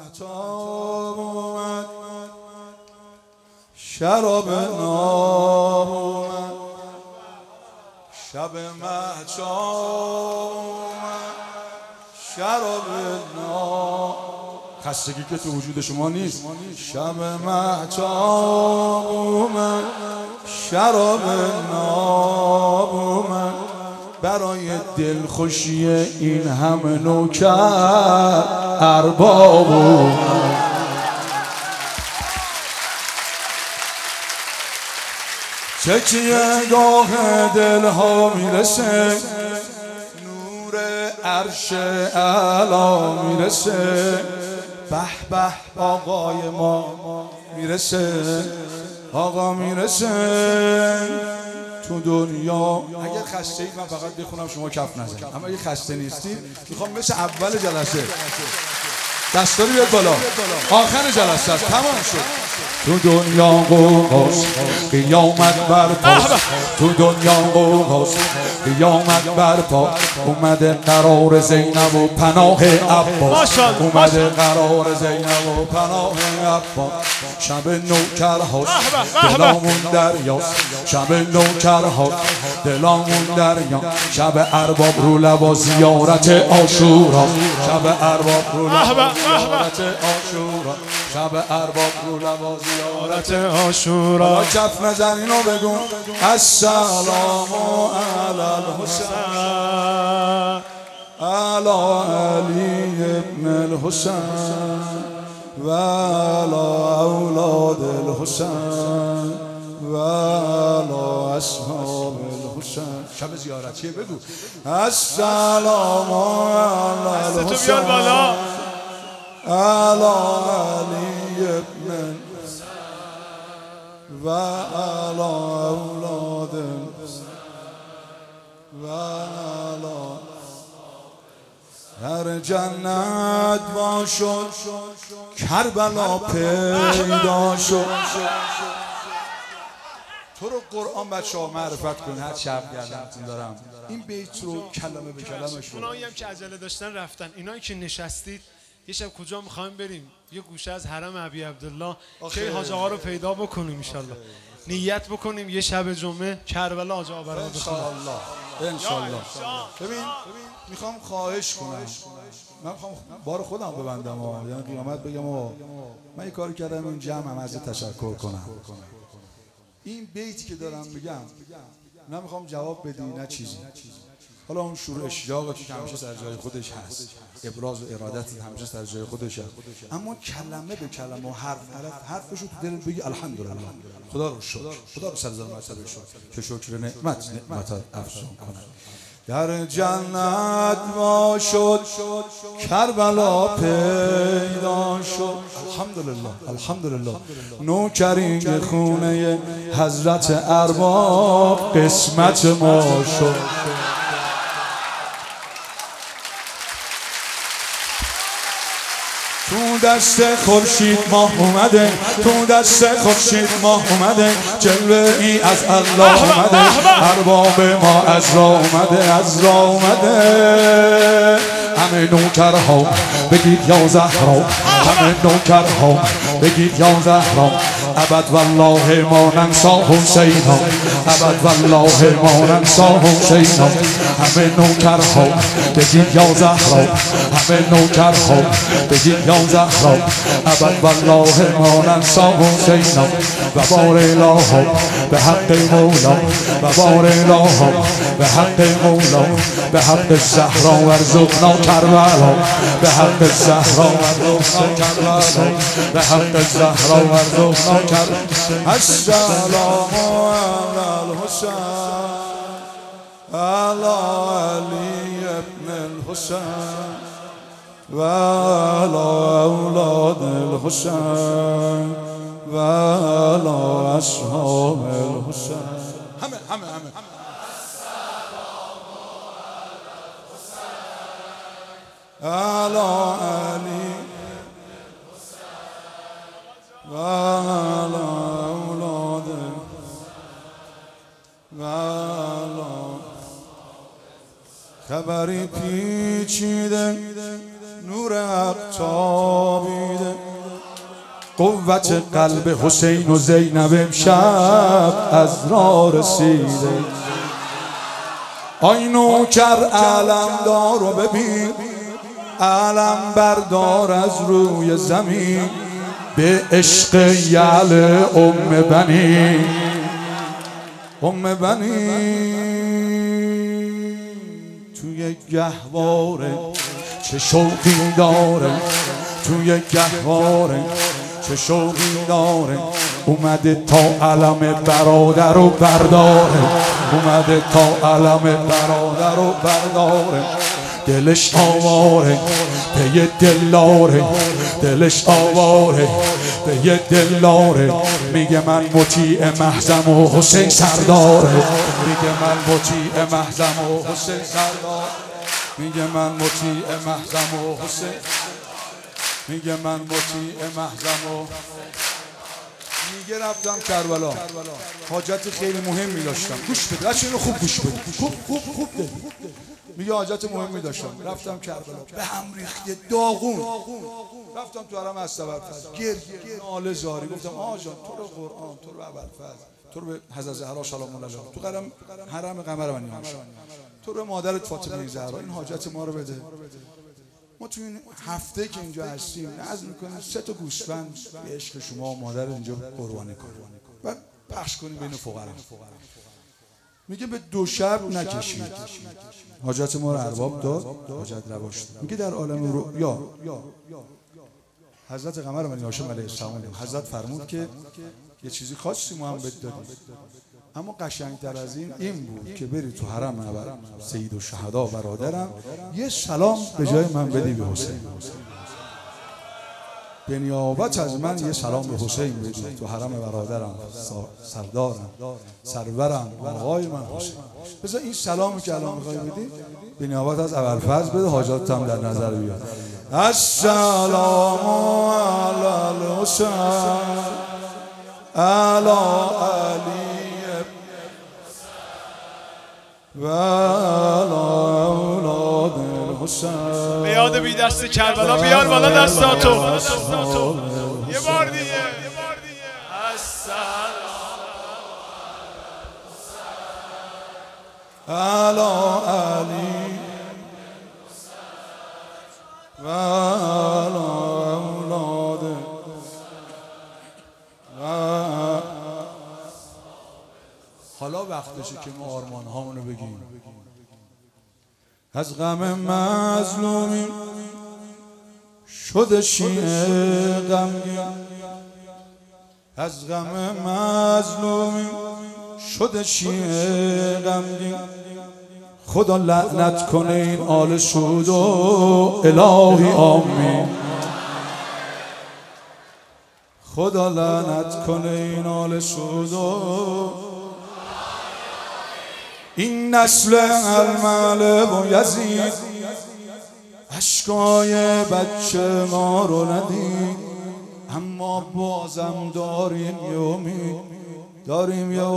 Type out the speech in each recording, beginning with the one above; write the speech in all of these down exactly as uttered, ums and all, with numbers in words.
مهتاب اومد، شراب ناب اومد، شب مهتاب اومد، شراب ناب. خستگی که تو وجود شما نیست. شب مهتاب اومد، شراب ناب اومد، برای دلخوشی این همه نوکر ارباب اومد. تکیه گاه دلها میرسه، نور عرش اعلا میرسه، به به آقای ما میرسه، آقا میرسه تو دنیا. اگر خسته اید من فقط بخونم شما کف نزنید، اما اگه خسته نیستید میخوام مثل اول جلسه دستاری بیاد بالا، آخر جلسه است، تمام شد. تو دنیا قوقاست قیامت برپاست، تو دنیا قوقاست قیامت برپا، اومده قرار زینب و پناه عباس، اومده قرار زینب و پناه عباس. شب نوکرهاست دلامون دریاست، شب نوکرهاست دلامون دریا، شب ارباب رو لبا زیارت عاشورا، شب ارباب رو لبا زیارت عاشورا، شب ارباب رو لبا زیارت عاشورا. کف نزن اینو بگو السلام علی الحسین علی علی ابن الحسین و علی اولاد الحسین و علی اصحاب الحسین. شب زیارتیه بگو السلام علی الحسین علی علی ابن و علی اولاد و علی هر جنت باشد کربلا پیدا شد. تو رو قرآن بچه ها معرفت کن، هر شب گردنتون دارم این بیت رو کلمه به کلمه شد. اونایی هم که عجله داشتن رفتن، اینایی که نشستید یه شب کجا میخوایم بریم؟ یه گوشه از حرم ابی عبدالله که حاج آقا رو پیدا بکنیم انشالله. نیت بکنیم یه شب جمعه کربلا حاج آقا برام بخونه انشالله. ببین میخوام خواهش کنم، من میخوام بار خودم ببندم ها، یعنی قیامت بگم آقا من یه کاری کردم این جمع هم ازت تشکر کنم. این بیتی که دارم میگم نه میخوام جواب بدی نه چیزی، حالا اون شروع اشتیاق که همیشه سر جای خودش هست، ابراز و ارادت همیشه سر جای خودش هست، اما کلمه به کلمه و حرف حرف حرفش رو تو دلت بگی الحمدلله، خدا رو شکر، خدا رو سرزار مرتبه شکر که شکر نعمت نعمت افزون کنه. در جنت ما شد کربلا پیدا شد، الحمدلله الحمدلله. نوکرین خونه حضرت ارباب قسمت ما شد. تو دست خورشید ماه اومده، تو دست خورشید ماه اومده، جلوه ای از الله اومده، ارباب ما از را اومده، از را اومده. همه نوکرها بگید یا زهرا، همه نوکرها بگید یا زهرا، ابد والله ما ننسا حسینا، ابد والله ما ننسا حسینا. همه نوکرها بگید یا زهرا، همه نوکرها بگید یا زهرا، ابد والله ما ننسا حسینا. و بار اله به حق مولا، و بار اله به حق مولا، به حق زهرا ورزقنا کربلا، به حق زهرا ورزقنا کربلا، به حق زهرا ورزقنا کربلا. السلام علی الحسین علی علی ابن الحسین و علی اولاد الحسین و علی اصحاب الحسین. همه همه همه علی علی و علی اولاد و علی. خبری پیچیده نور حق تابیده، قوت قلب حسین و زینب امشب از راه رسیده. آی نوکر علم دار و ببین، علم بردار از روی زمین، به عشق یعل ام بنی، ام بنی. توی گهواره چه شوقی داره، توی گهواره چه شوقی داره، اومده تا علم برادر رو برداره، اومده تا علم برادر رو برداره. دلش آواره به یه دلاره، دلش آواره به یه دلاره. میگه من مطیع محزم و حسین سرداره، میگه من مطیع محزم و حسین سرداره، میگه من مطیع محزم و حسین، میگه من مطیع محزم و میگه رفتم کربلا، حاجت خیلی مهمی داشتم. گوش بده، بچه اینو خوب گوش بده، خوب خوب خوب ده. میگه حاجت مهمی داشتم، رفتم کربلا، به هم ریخت داغون. رفتم تو حرم استبرفز، گریه ناله زاری. گفتم آقا جان تو رو قرآن، تو رو ابوالفضل، تو رو به حضرت زهرا سلام الله علیها، تو حرم حرم قمر بنی هاشم، تو رو مادرت فاطمه زهرا، این حاجت ما رو بده. ما تو این هفته که اینجا هستیم نذر میکنیم سه تا گوسفند به عشق شما و مادر اینجا قربانی کنیم و پخش کنیم بین فقرا. میگه به دو شب نکشید، حاجت ما رو ارباب داد، حاجت روا شد. میگه در عالم رؤیا حضرت قمر بنی هاشم علیه السلام حضرت فرمود که یه چیزی خاصی ما هم بهت دادیم، اما قشنگتر از این این بود که بری تو حرم سید الشهدا برادرم یه سلام به جای من بدی به حسین، به نیابت از من یه سلام به حسین بدی تو حرم برادرم، سردارم، سرورم، آقای من حسین. بذار این سلامی که الان میخوای بدی به نیابت از ابوالفضل بده، حاجات هم در نظر بیاد. السلام علی الحسین علی علی و اولاد الحسین. به یاد بی دست کربلا بیار بالا دستاتو یه بار دیگه. علی علی و اولاد حالا وقتشه که ما آرمان هامونو بگیم. از غم مظلومی شده شیعه غمگین، از غم مظلومی شده شیعه غمگین. خدا لعنت کنه این آل سعود و الهی آمین. خدا لعنت کنه این آل سعود و این نسل المعلب و یزید. اشکای بچه ما رو ندید، اما بازم داریم یه امید، داریم یه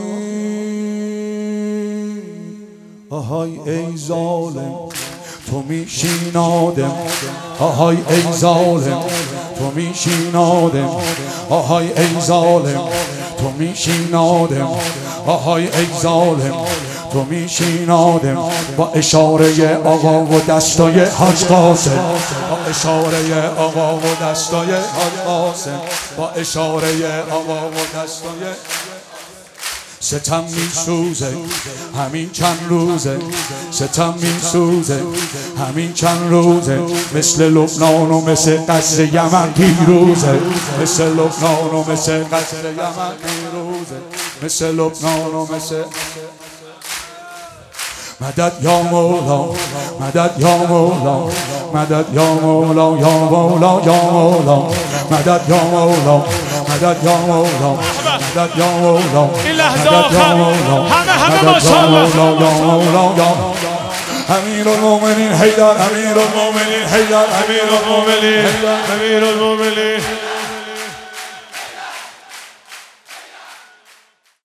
امید. آهای ای ظالم تو میشین آدم، آهای ای ظالم تو میشین آدم، آهای ای ظالم تو میشین آدم، آهای ای ظالم تو میشین آدم. با اشاره آقا و دستای حاج قاسم، با اشاره آقا و دستای حاج قاسم، با اشاره آقا و دستای ستم میسوزه همین چند روزه، ستم میسوزه همین چند روزه. مثل لبنان و مثل قصر یمن پیروزه، مثل لبنان و مثل قصر یمن پیروزه، مثل لبنان و مثل مدد یا مولا، مدد یا مولا، مدد یا مولا، یا مولا یا مولا، مدد یا مولا، مدد یا مولا، مدد یا مولا. این لحظه آخر همه همه ماشاءالله. امیر المؤمنین حیدر، امیر المؤمنین حیدر، امیر المؤمنین، امیر المؤمنین